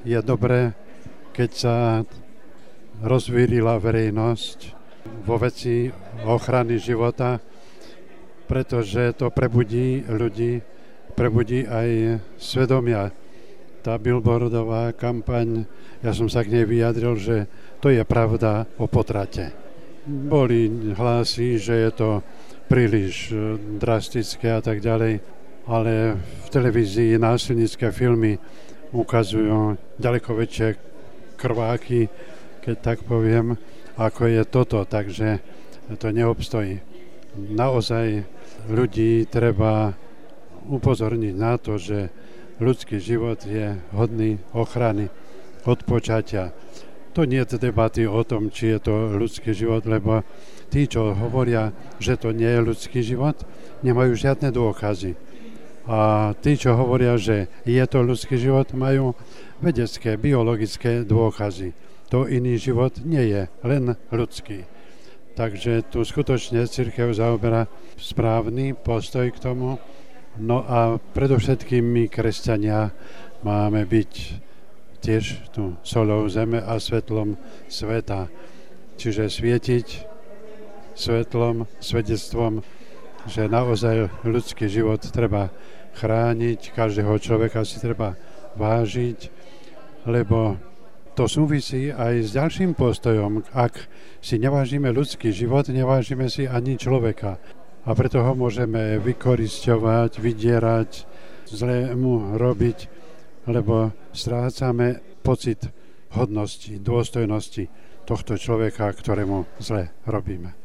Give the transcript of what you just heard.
je dobré, keď sa rozvírila verejnosť vo veci ochrany života, pretože to prebudí ľudí, prebudí aj svedomia. Tá billboardová kampaň, ja som sa k nej vyjadril, že to je pravda o potrate. Boli hlasy, že je to príliš drastické a tak ďalej, ale v televízii násilnícke filmy ukazujú ďaleko väčšie krváky, keď tak poviem, ako je toto, takže to neobstojí. Naozaj ľudí treba upozorniť na to, že ľudský život je hodný ochrany od počatia. To nie je debaty o tom, či je to ľudský život, lebo tí, čo hovoria, že to nie je ľudský život, nemajú žiadne dôkazy. A tí, čo hovoria, že je to ľudský život, majú vedecké, biologické dôkazy. To iný život nie je, len ľudský. Takže tu skutočne cirkev zaoberá správny postoj k tomu. No a predovšetkým my, kresťania, máme byť tiež tu solou zeme a svetlom sveta. Čiže svietiť svetlom, svedectvom, že naozaj ľudský život treba chrániť, každého človeka si treba vážiť, lebo to súvisí aj s ďalším postojom. Ak si nevážime ľudský život, nevážime si ani človeka. A preto ho môžeme vykorisťovať, vydierať, zlé mu robiť, lebo strácame pocit hodnosti, dôstojnosti tohto človeka, ktorému zle robíme.